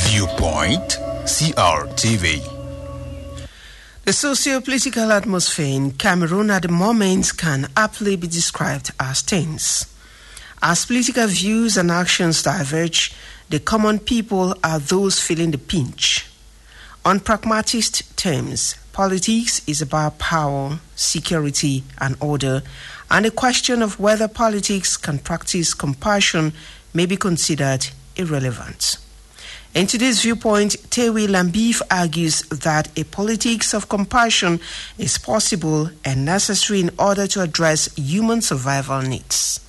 Viewpoint, CRTV. The socio-political atmosphere in Cameroon at the moment can aptly be described as tense. As political views and actions diverge, the common people are those feeling the pinch. On pragmatic terms, politics is about power, security, and order, and the question of whether politics can practice compassion may be considered irrelevant. In today's Viewpoint, Tewi Lambif argues that a politics of compassion is possible and necessary in order to address human survival needs.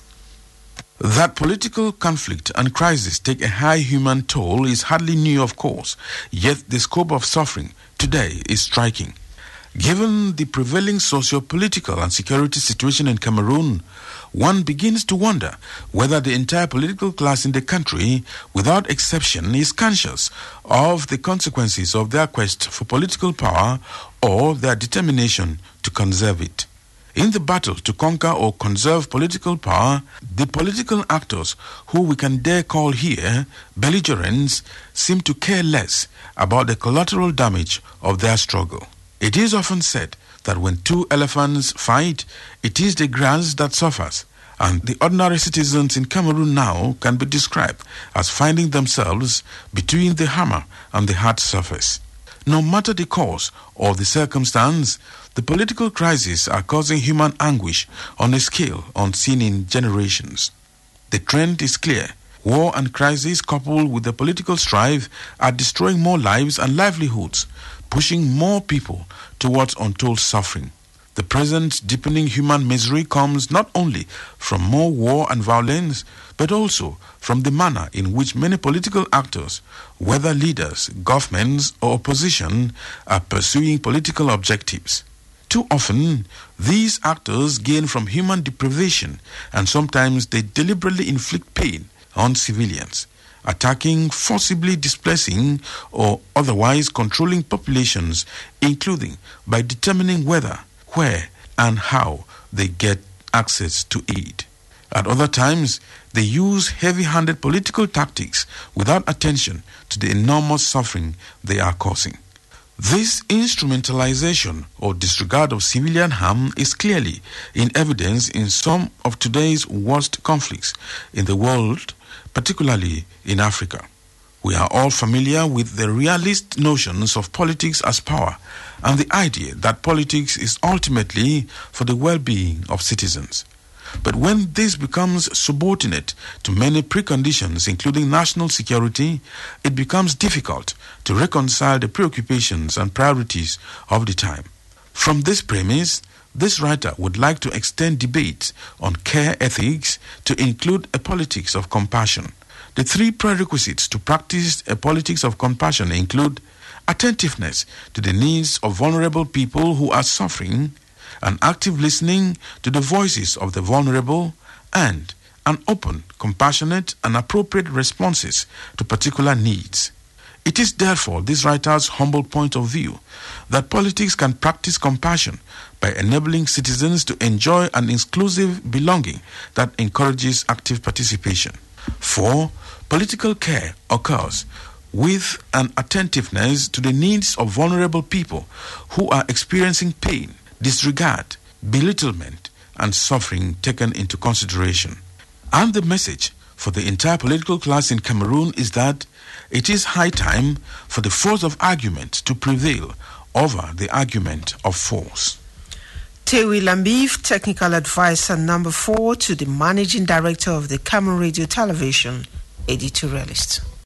That political conflict and crisis take a high human toll is hardly new, of course, yet the scope of suffering today is striking. Given the prevailing socio-political and security situation in Cameroon, one begins to wonder whether the entire political class in the country, without exception, is conscious of the consequences of their quest for political power or their determination to conserve it. In the battle to conquer or conserve political power, the political actors, who we can dare call here belligerents, seem to care less about the collateral damage of their struggle. It is often said that when two elephants fight, it is the grass that suffers, and the ordinary citizens in Cameroon now can be described as finding themselves between the hammer and the hard surface. No matter the cause or the circumstance, the political crises are causing human anguish on a scale unseen in generations. The trend is clear. War and crisis coupled with the political strife are destroying more lives and livelihoods, pushing more people towards untold suffering. The present deepening human misery comes not only from more war and violence, but also from the manner in which many political actors, whether leaders, governments, or opposition, are pursuing political objectives. Too often, these actors gain from human deprivation, and sometimes they deliberately inflict pain on civilians, attacking, forcibly displacing, or otherwise controlling populations, including by determining whether, where, and how they get access to aid. At other times, they use heavy-handed political tactics without attention to the enormous suffering they are causing. This instrumentalization or disregard of civilian harm is clearly in evidence in some of today's worst conflicts in the world, particularly in Africa. We are all familiar with the realist notions of politics as power and the idea that politics is ultimately for the well-being of citizens. But when this becomes subordinate to many preconditions, including national security, it becomes difficult to reconcile the preoccupations and priorities of the time. From this premise, this writer would like to extend debate on care ethics to include a politics of compassion. The three prerequisites to practice a politics of compassion include attentiveness to the needs of vulnerable people who are suffering, an active listening to the voices of the vulnerable, and an open, compassionate, and appropriate responses to particular needs. It is therefore this writer's humble point of view that politics can practice compassion by enabling citizens to enjoy an inclusive belonging that encourages active participation. 4. Political care occurs with an attentiveness to the needs of vulnerable people who are experiencing pain, disregard, belittlement, and suffering taken into consideration. And the message for the entire political class in Cameroon is that it is high time for the force of argument to prevail over the argument of force. Tewi Lambif, technical advisor number 4 to the managing director of the Cameroon Radio Television, editorialist.